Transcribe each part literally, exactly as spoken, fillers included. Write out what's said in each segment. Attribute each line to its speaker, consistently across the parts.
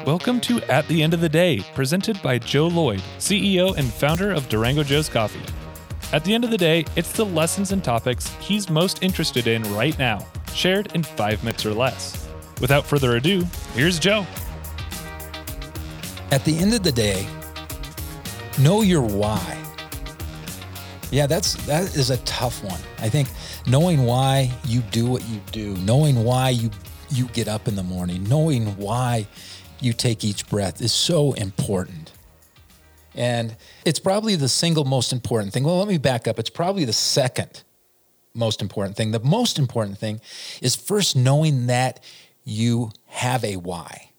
Speaker 1: Welcome to At the End of the Day, presented by Joe Lloyd, C E O and founder of Durango Joe's Coffee. At the end of the day, it's the lessons and topics he's most interested in right now, shared in five minutes or less. Without further ado, here's Joe.
Speaker 2: At the end of the day, know your why. Yeah, that's that is a tough one. I think knowing why you do what you do, knowing why you you get up in the morning, knowing why you take each breath is so important. And it's probably the single most important thing. Well, let me back up. It's probably the second most important thing. The most important thing is first knowing that you have a why.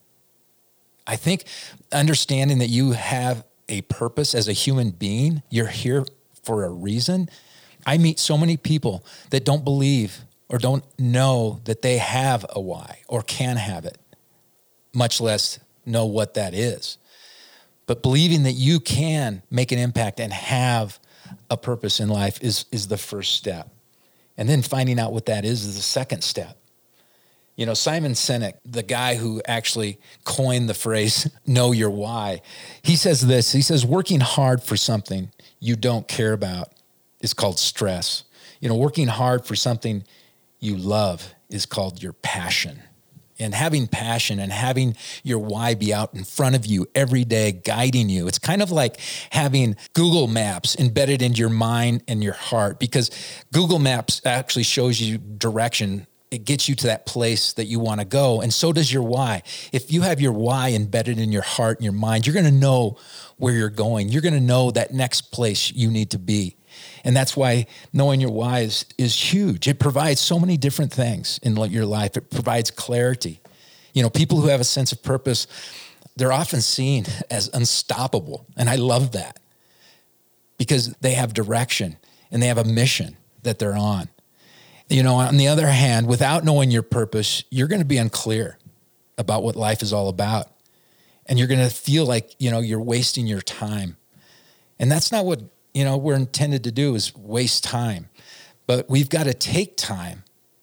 Speaker 2: I think understanding that you have a purpose as a human being, you're here for a reason. I meet so many people that don't believe or don't know that they have a why or can have it, much less know what that is. But believing that you can make an impact and have a purpose in life is, is the first step. And then finding out what that is is the second step. You know, Simon Sinek, the guy who actually coined the phrase, know your why, he says this, he says, working hard for something you don't care about is called stress. You know, working hard for something you love is called your passion. And having passion and having your why be out in front of you every day, guiding you. It's kind of like having Google Maps embedded into your mind and your heart, because Google Maps actually shows you direction. It gets you to that place that you want to go. And so does your why. If you have your why embedded in your heart and your mind, you're going to know where you're going. You're going to know that next place you need to be. And that's why knowing your why is, is huge. It provides so many different things in your life. It provides clarity. You know, people who have a sense of purpose, they're often seen as unstoppable. And I love that because they have direction and they have a mission that they're on. You know, on the other hand, without knowing your purpose, you're going to be unclear about what life is all about. And you're going to feel like, you know, you're wasting your time. And that's not what, you know, we're intended to do, is waste time. But we've got to take time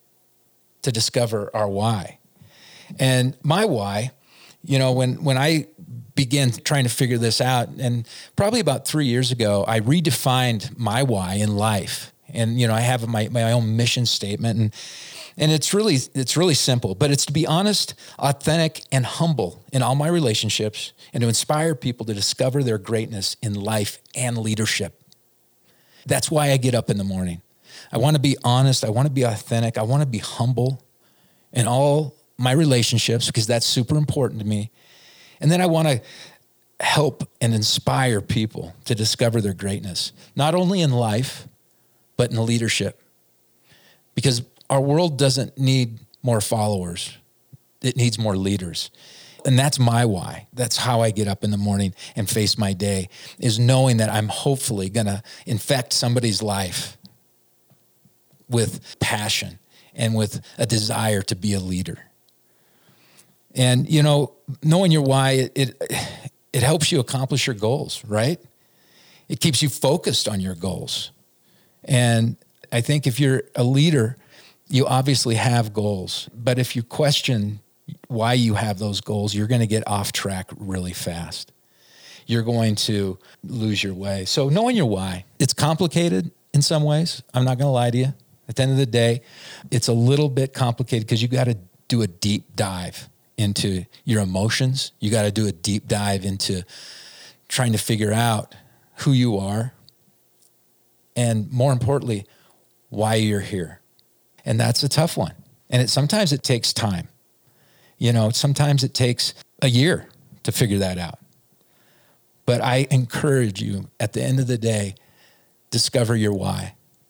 Speaker 2: to discover our why. And my why, you know, when, when I began trying to figure this out, and probably about three years ago, I redefined my why in life. And, you know, I have my, my own mission statement, and and it's really it's really simple, but it's to be honest, authentic, and humble in all my relationships, and to inspire people to discover their greatness in life and leadership. That's why I get up in the morning. I want to be honest. I want to be authentic. I want to be humble in all my relationships, because that's super important to me. And then I want to help and inspire people to discover their greatness, not only in life, but in leadership. Because our world doesn't need more followers. It needs more leaders. And that's my why. That's how I get up in the morning and face my day, is knowing that I'm hopefully going to infect somebody's life with passion and with a desire to be a leader. And, you know, knowing your why, it, it, it helps you accomplish your goals, right? It keeps you focused on your goals. And I think if you're a leader, you obviously have goals. But if you question why you have those goals, you're going to get off track really fast. You're going to lose your way. So knowing your why, it's complicated in some ways. I'm not going to lie to you. At the end of the day, it's a little bit complicated because you got to do a deep dive into your emotions. You got to do a deep dive into trying to figure out who you are, and more importantly, why you're here. And that's a tough one. And it sometimes it takes time. You know, sometimes it takes a year to figure that out. But I encourage you, at the end of the day, discover your why.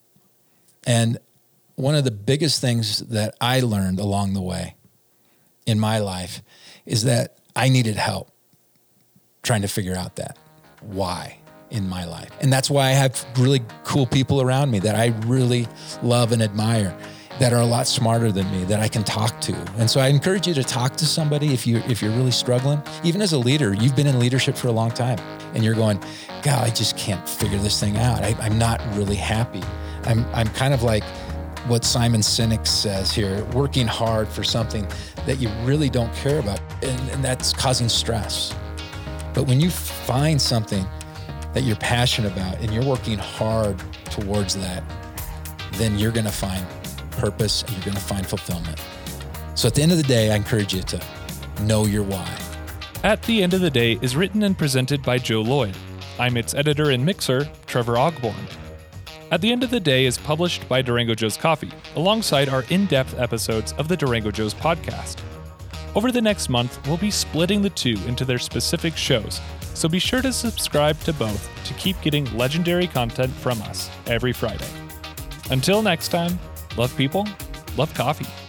Speaker 2: And one of the biggest things that I learned along the way in my life is that I needed help trying to figure out that why in my life. And that's why I have really cool people around me that I really love and admire, that are a lot smarter than me, that I can talk to. And so I encourage you to talk to somebody if you if you're really struggling. Even as a leader, you've been in leadership for a long time, and you're going, God, I just can't figure this thing out. I, I'm not really happy. I'm I'm kind of like what Simon Sinek says here, working hard for something that you really don't care about, and, and that's causing stress. But when you find something that you're passionate about and you're working hard towards that, then you're going to find purpose and you're going to find fulfillment. So at the end of the day, I encourage you to know your why.
Speaker 1: At the End of the Day is written and presented by Joe Lloyd. I'm its editor and mixer, Trevor Ogborn. At the End of the Day is published by Durango Joe's Coffee, alongside our in-depth episodes of the Durango Joe's podcast. Over the next month, we'll be splitting the two into their specific shows, so be sure to subscribe to both to keep getting legendary content from us every Friday. Until next time, love people, love coffee.